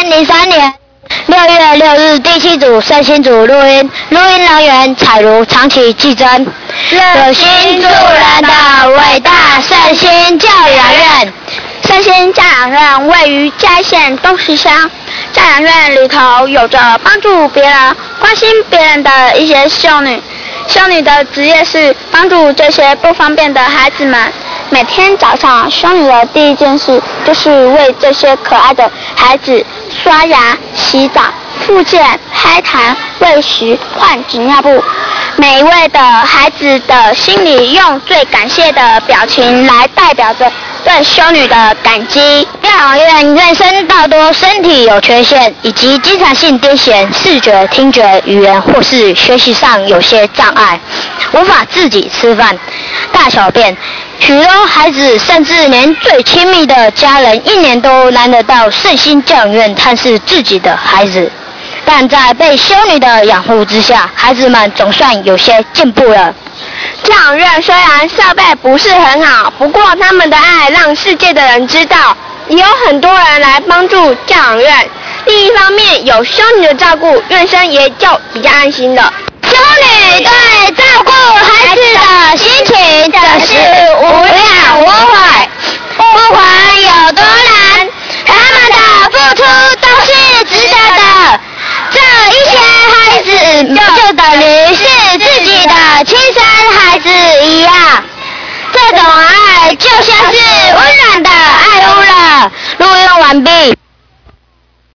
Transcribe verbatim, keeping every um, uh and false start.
千零三年六月六日第七组身心组录音，录音人员彩如、长崎、季真。热心助人的伟大圣心教养院。 圣心教养院位于嘉义县东石乡。教养院里头有着帮助别人、关心别人的一些修女。修女的职业是帮助这些不方便的孩子们。每天早上，修女的第一件事就是为这些可爱的孩子刷牙、洗澡、复健、拍痰、喂食、换纸尿布。每一位的孩子的心里用最感谢的表情来代表着对修女的感激。 教养院院生大多身体有缺陷，以及经常性癫痫、视觉、听觉、语言或是学习上有些障碍，无法自己吃饭、大小便。许多孩子甚至连最亲密的家人一年都难得到圣心教养院探视自己的孩子，但在被修女的养护之下，孩子们总算有些进步了。 教养院虽然设备不是很好，不过他们的爱让世界的人知道，也有很多人来帮助教养院。另一方面，有修女的照顾，院生也就比较安心了。 修女对照顾孩子的心情则是无怨无悔，不管有多难，他们的付出都是值得的。这一些孩子就等于是自己的亲生孩子一样，这种爱就像是温暖的爱屋了。录用完毕。